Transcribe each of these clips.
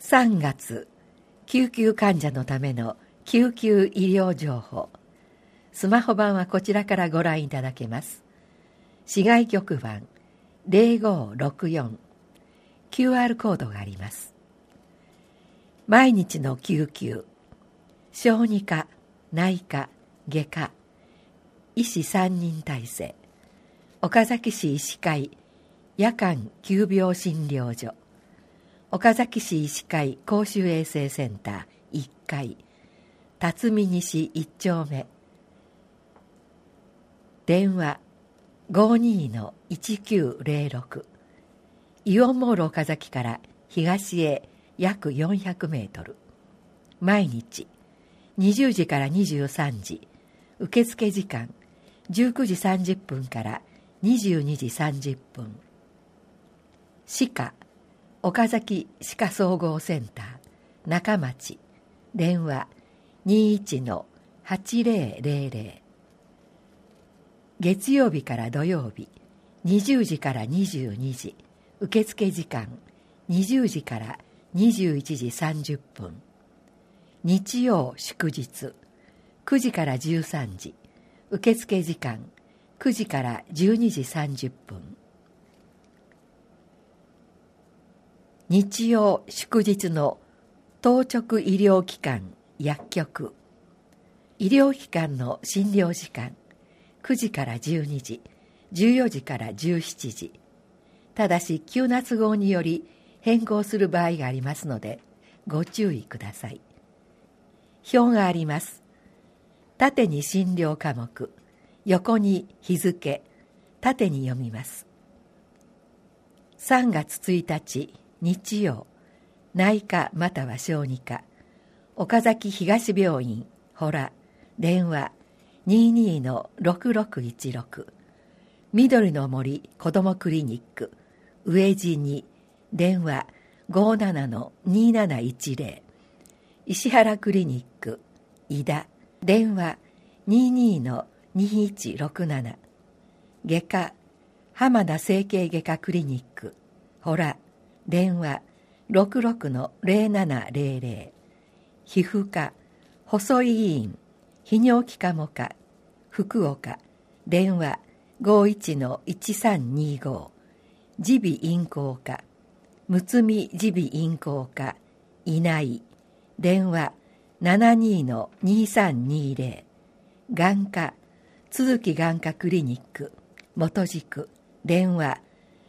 3月、救急患者のための救急医療情報。スマホ版はこちらからご覧いただけます。市外局番0564 QR コードがあります。毎日の救急、小児科、内科、外科、医師3人体制、岡崎市医師会夜間急病診療所、岡崎市医師会公衆衛生センター1階、辰巳西1丁目、電話 52-1906、イオンモール岡崎から東へ約400メートル。毎日20時から23時、受付時間19時30分から22時30分。歯科岡崎歯科総合センター中町、電話 21-8000。月曜日から土曜日20時から22時、受付時間20時から21時30分。日曜祝日9時から13時、受付時間9時から12時30分。日曜祝日の当直医療機関薬局、医療機関の診療時間9時から12時、14時から17時。ただし急な都合により変更する場合がありますのでご注意ください。表があります。縦に診療科目、横に日付、縦に読みます。3月1日日曜、内科または小児科、岡崎東病院ほら、電話 22-6616、緑の森子どもクリニック上地に、電話 57-2710、石原クリニック井田、電話 22-2167、外科浜田整形外科クリニックほら、電話 66-0700、皮膚科細井医院泌尿器科目科福岡、電話 51-1325、耳鼻咽喉科むつみ耳鼻咽喉科いない、電話 72-2320、眼科都築眼科クリニック元宿、電話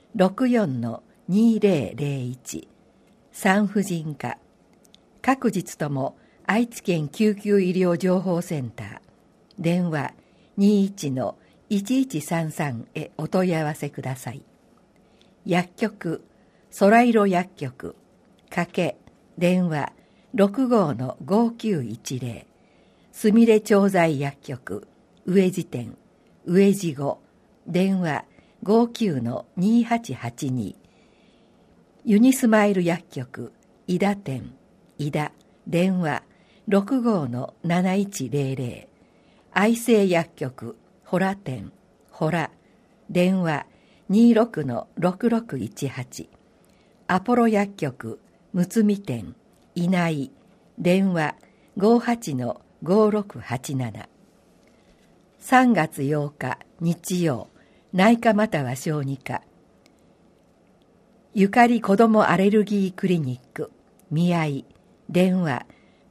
64-2001、産婦人科各日とも愛知県救急医療情報センター、電話 21-1133 へお問い合わせください。薬局空色薬局かけ、電話 65-5910、すみれ調剤薬局上地店上地後、電話 59-2882、ユニスマイル薬局井田店井田、電話 65-7100、愛生薬局ほら店ほら、電話 26-6618、アポロ薬局むつみ店いない、電話 58-5687。3月8日日曜、内科または小児科ゆかり子どもアレルギークリニック宮井、電話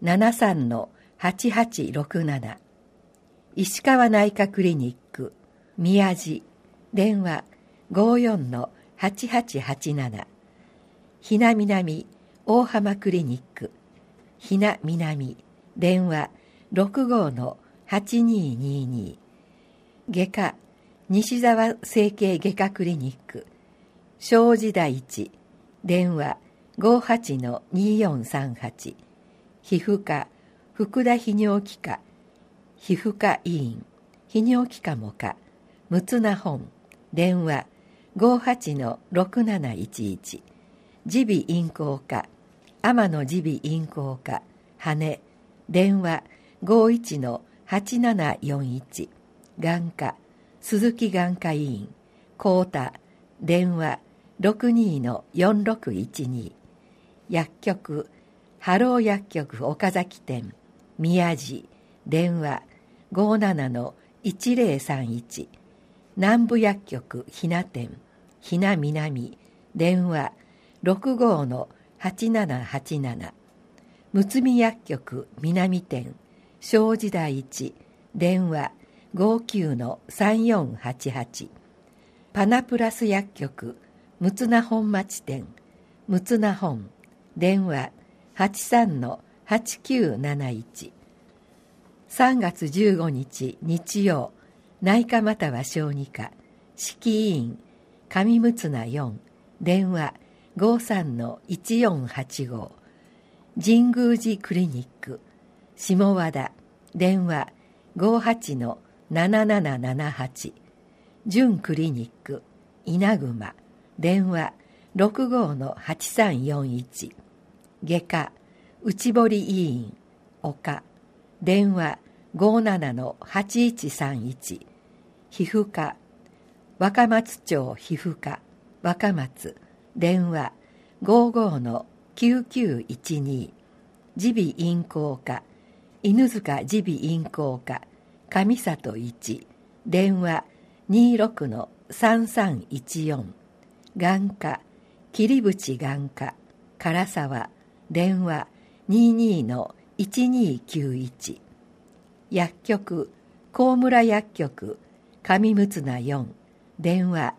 73-8867、石川内科クリニック宮地、電話 54-8887、ひな南大浜クリニックひな南、電話 65-8222、外科西沢整形外科クリニック庄司大地、電話 58-2438、皮膚科福田泌尿器科皮膚科医院泌尿器科も科むつな本、電話 58-6711、耳鼻咽喉科天野耳鼻咽喉科羽、電話 51-8741、眼科鈴木眼科医院幸田、電話 62-4612、薬局ハロー薬局岡崎店宮地電話 57-1031 南部薬局ひな店ひな南電話 65-8787 むつみ薬局南店庄司台一電話 59-3488 パナプラス薬局むつな本町店むつな本電話 83-8971 3月15日日曜内科または小児科指揮委員上むつな4電話 53-1485 神宮寺クリニック下和田電話 58-7778 準クリニック稲熊電話 65-8341 外科内堀医院岡電話 57-8131 皮膚科若松町皮膚科若松電話 55-9912 耳鼻咽喉科犬塚耳鼻咽喉科上里一電話 26-3314 眼科桐淵眼科唐沢電話 22-1291 薬局高村薬局上むつな4電話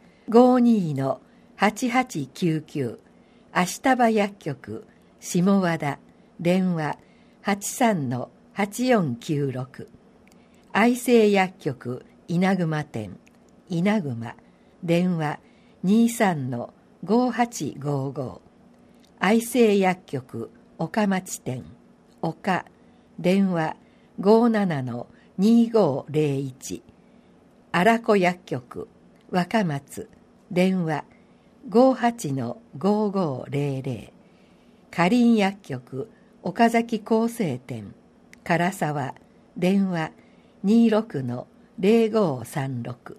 52-8899 足束薬局下和田電話 83-8496 愛生薬局稲熊店稲熊電話 23-5855 愛生薬局岡町店岡電話 57-2501 荒子薬局若松電話 58-5500 かりん薬局岡崎厚生店唐沢電話 26-0536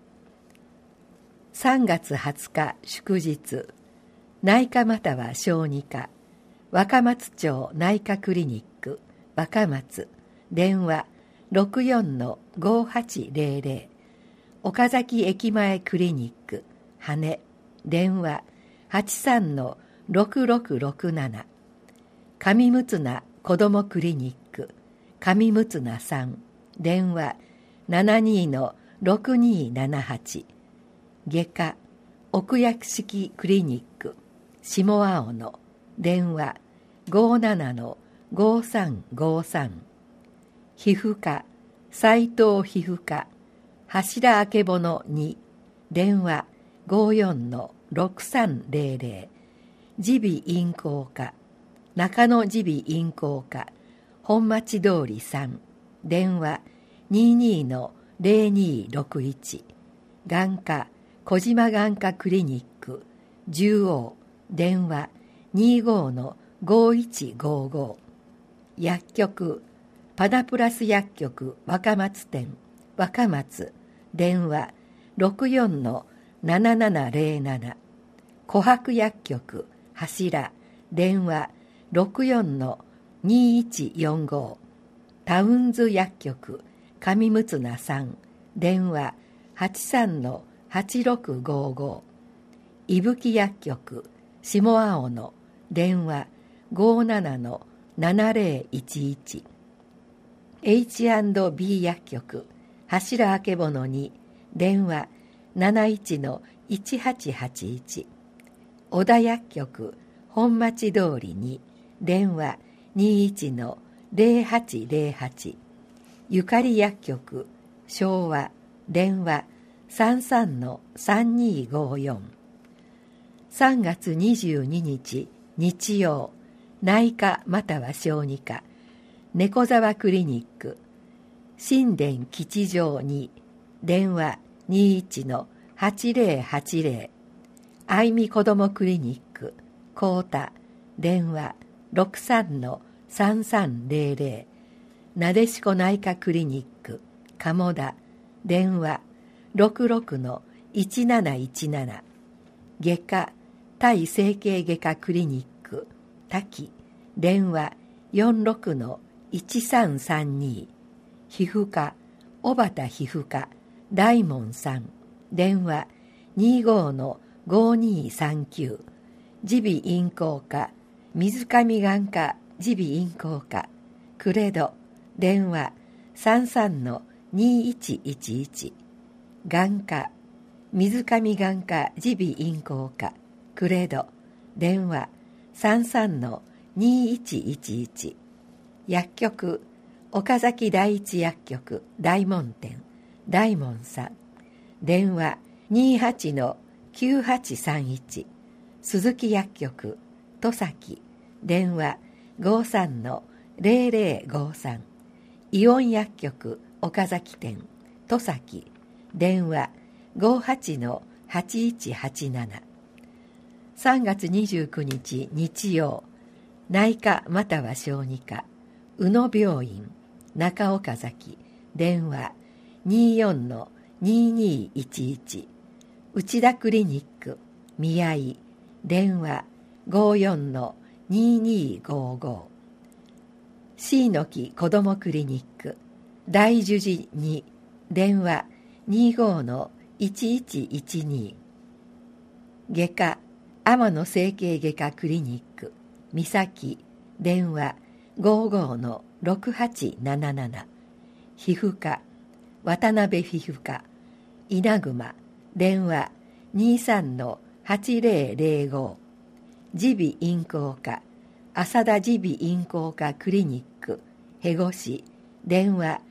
3月20日祝日内科または小児科若松町内科クリニック若松電話 64-5800 岡崎駅前クリニック羽電話 83-6667 上むつな子どもクリニック上むつな3電話 72-6278 外科奥薬式クリニック下青野電話 57-5353 皮膚科斉藤皮膚科柱明保の2電話 54-6300 耳鼻咽喉科中野耳鼻咽喉科本町通り3電話 22-0261 眼科小島眼科クリニック十王電話 25-5155 薬局パナプラス薬局若松店若松電話 64-7707 琥珀薬局柱電話 64-2145 タウンズ薬局上むつな3電話 83-8655 伊吹薬局下青野電話 57-7011 H&B 薬局柱明保の2電話 71-1881 小田薬局本町通り2電話 21-0808 ゆかり薬局昭和電話 33-3254 3月22日日曜内科または小児科猫沢クリニック新田吉祥2電話 21-8080 愛美子どもクリニック高田電話 63-3300 なでしこ内科クリニック鴨田電話 66-1717 外科対整形外科クリニック滝電話 46-1332、皮膚科小畑皮膚科大門さん、電話25-5239、耳鼻咽喉科水上眼科耳鼻咽喉科クレド、電話33-2111、眼科水上眼科耳鼻咽喉科クレド、電話33-2111、薬局岡崎第一薬局大門店大門さん、電話28-9831、鈴木薬局戸崎、電話53-0053、イオン薬局岡崎店戸崎、電話58-8187。3月29日日曜、内科または小児科宇野病院中岡崎、電話24-2211、内田クリニック宮井、電話54-2255、椎の木子どもクリニック大樹寺2、電話25-1112、外科天野整形外科クリニック三崎、電話55-6877、皮膚科渡辺皮膚科稲熊、電話23-8005、耳鼻咽喉科浅田耳鼻咽喉科クリニックへごし、電話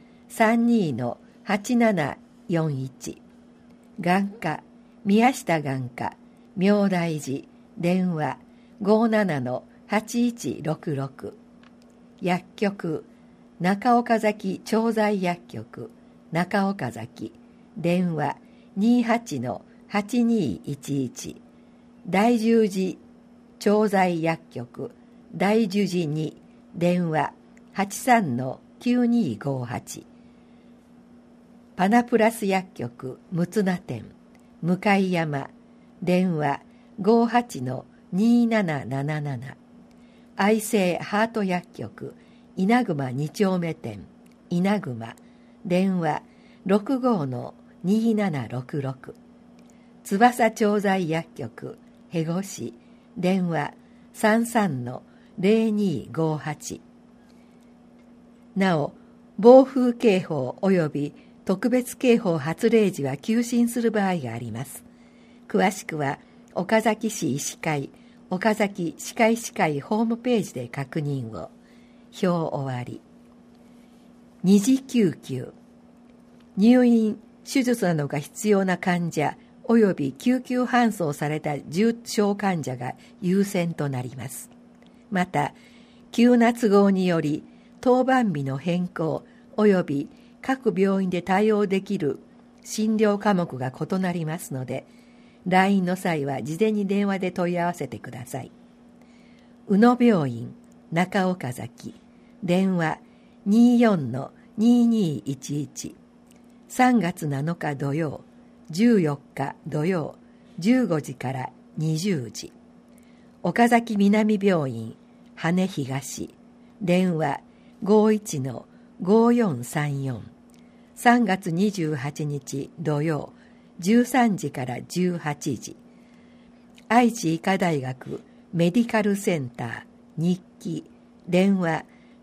32-8741、眼科宮下眼科明大寺、電話57-8166、薬局中岡崎調剤薬局中岡崎、電話28-8211、大十字調剤薬局大十字2、電話83-9258、パナプラス薬局六綱店向山、電話58-2777、愛生ハート薬局稲熊2丁目店稲熊、電話65-2766、翼調剤薬局へごし、電話33-0258。なお、暴風警報及び特別警報発令時は休診する場合があります。詳しくは岡崎市医師会岡崎歯科医師会ホームページで確認を。表終わり。二次救急、入院手術などが必要な患者及び救急搬送された重症患者が優先となります。また、急な都合により当番日の変更及び各病院で対応できる診療科目が異なりますので、来院の際は事前に電話で問い合わせてください。宇野病院中岡崎、電話24-2211、3月7日土曜、14日土曜、15時から20時。岡崎南病院羽東、電話51-5434、3月28日土曜、13時から18時。愛知医科大学メディカルセンター日記、電話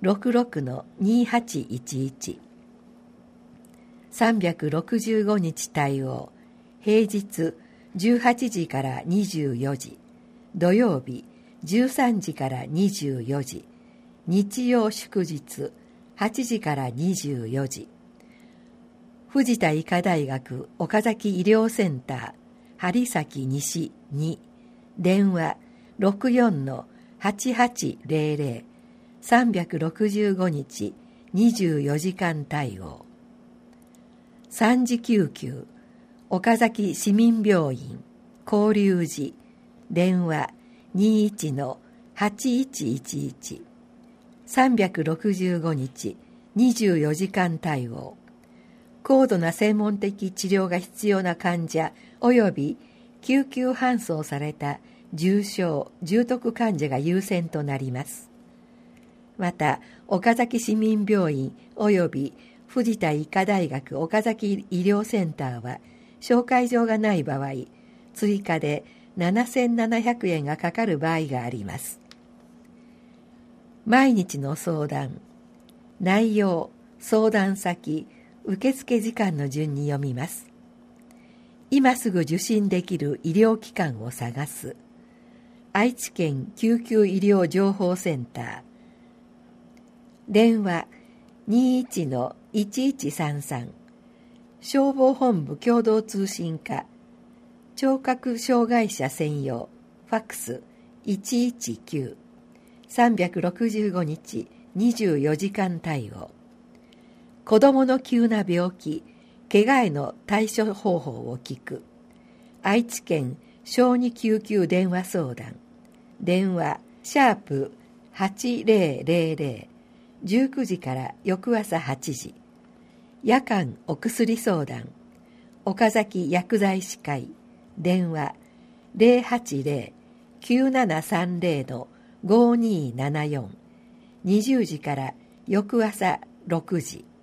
66-2811、365日対応、平日18時から24時、土曜日13時から24時、日曜祝日8時から24時。藤田医科大学岡崎医療センター針崎西2、電話64-8800、365日24時間対応。3次救急、岡崎市民病院交流寺、電話21-8111、365日24時間対応。高度な専門的治療が必要な患者及び救急搬送された重症・重篤患者が優先となります。 また岡崎市民病院及び藤田医科大学岡崎医療センターは紹介状がない場合、追加で7700円がかかる場合があります。毎日の相談、内容、相談先、受付時間の順に読みます。今すぐ受診できる医療機関を探す。愛知県救急医療情報センター。電話 21-1133 消防本部共同通信課聴覚障害者専用ファックス 119 365日24時間対応。子どもの急な病気、怪我への対処方法を聞く。愛知県小児救急電話相談。電話#8000 19時から翌朝8時。夜間お薬相談。岡崎薬剤師会。電話 080-9730-5274。20時から翌朝6時。